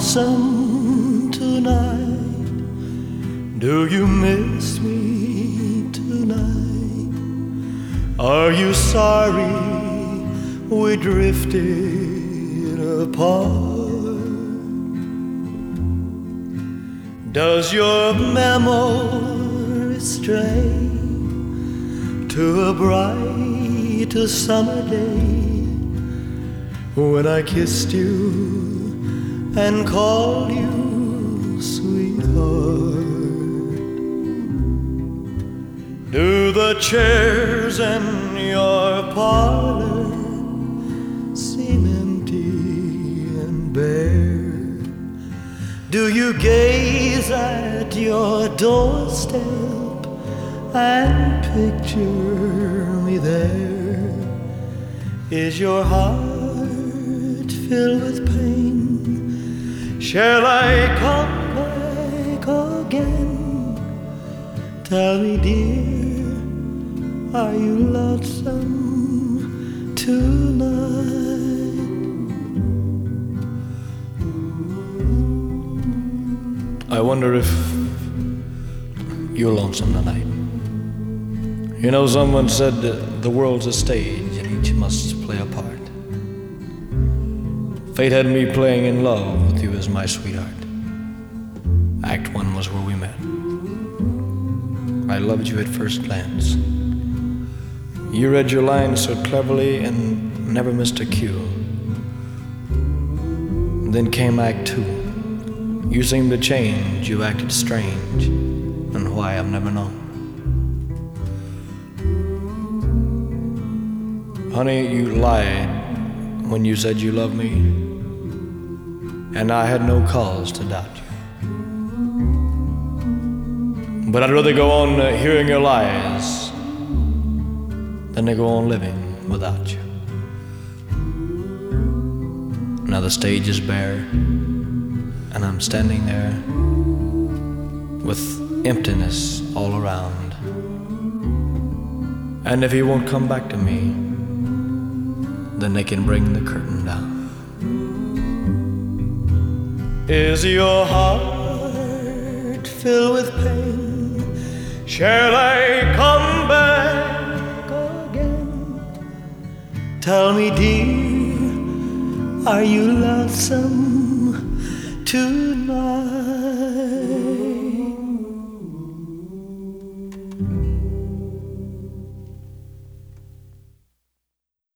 lonesome tonight? Do you miss me tonight? Are you sorry we drifted apart? Does your memory stray to a bright summer day when I kissed you and called you sweetheart? Do the chairs in your parlor seem empty and bare? Do you gaze at your doorstep and picture me there? Is your heart filled with pain? Shall I come back again? Tell me, dear, are you lonesome tonight? I wonder if you're lonesome tonight. You know, someone said that the world's a stage and each must play a part. Fate had me playing in love with you as my sweetheart. Act 1 was where we met. I loved you at first glance. You read your lines so cleverly and never missed a cue. Then came Act 2. You seemed to change, you acted strange, and why I've never known. Honey, you lied when you said you loved me, and I had no cause to doubt you. But I'd rather go on hearing your lies than to go on living without you. Now the stage is bare, and I'm standing there with emptiness all around. And if he won't come back to me, then they can bring the curtain down. Is your heart filled with pain? Shall I come back again? Tell me, dear, are you lonesome tonight?